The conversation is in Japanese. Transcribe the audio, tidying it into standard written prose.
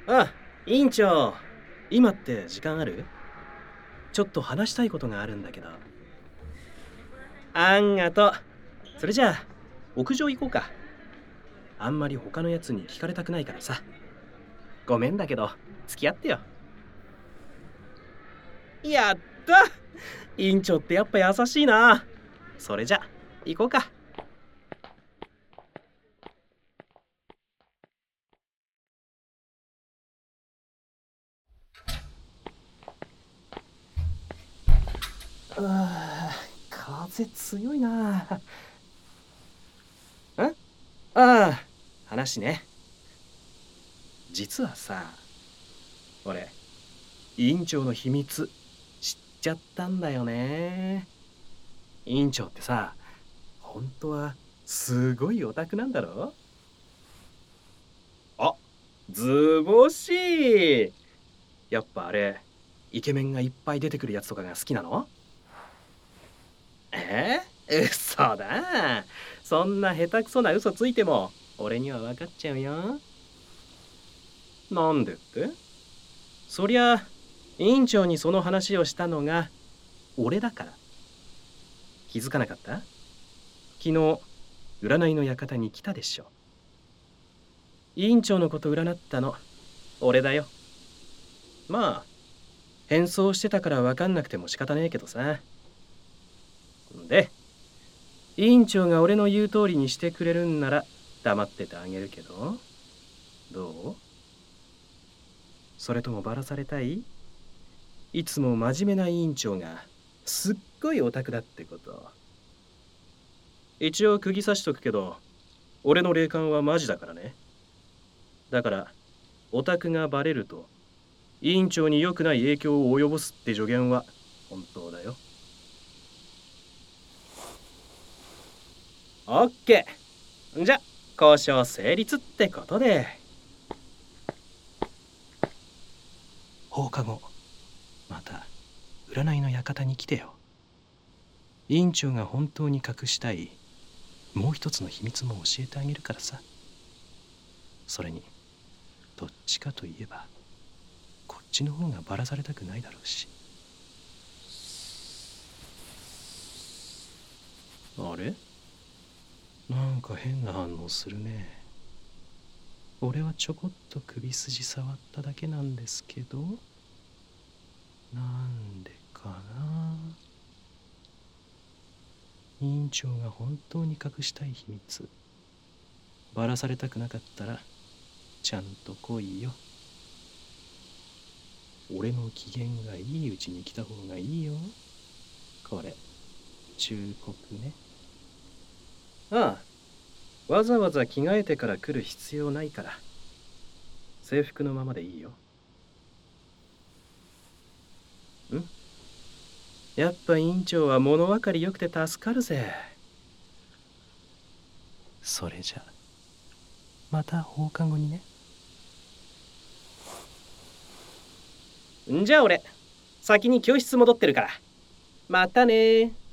あ、委員長、今って時間ある？ちょっと話したいことがあるんだけど。あんがと。それじゃあ、屋上行こうか。あんまり他のやつに聞かれたくないからさ。ごめんだけど、付き合ってよ。やった！委員長ってやっぱ優しいな。それじゃ、行こうか。風強いな。ああ、話ね。実はさ、俺、委員長の秘密知っちゃったんだよね。委員長ってさ、本当はすごいオタクなんだろ？あ、図星。やっぱあれ、イケメンがいっぱい出てくるやつとかが好きなの？嘘だ。そんな下手くそな嘘ついても俺には分かっちゃうよ。なんでって？そりゃ委員長にその話をしたのが俺だから。気づかなかった？昨日占いの館に来たでしょ。委員長のこと占ったの俺だよ。まあ変装してたから分かんなくても仕方ねえけどさ。で、委員長が俺の言う通りにしてくれるんなら黙っててあげるけど、どう？それともバラされたい？いつも真面目な委員長がすっごいオタクだってこと。一応釘刺しとくけど、俺の霊感はマジだからね。だからオタクがバレると委員長に良くない影響を及ぼすって助言は本当だよ。オッケー。じゃ交渉成立ってことで。放課後また占いの館に来てよ。委員長が本当に隠したいもう一つの秘密も教えてあげるからさ。それにどっちかといえばこっちの方がバラされたくないだろうし。あれ？なんか変な反応するね。俺はちょこっと首筋触っただけなんですけど、なんでかな。委員長が本当に隠したい秘密バラされたくなかったらちゃんと来いよ。俺の機嫌がいいうちに来た方がいいよ。これ忠告ね。ああ、わざわざ着替えてから来る必要ないから制服のままでいいよ。やっぱ委員長は物分かりよくて助かるぜ。それじゃまた放課後にね。んじゃあ俺先に教室戻ってるからまたね。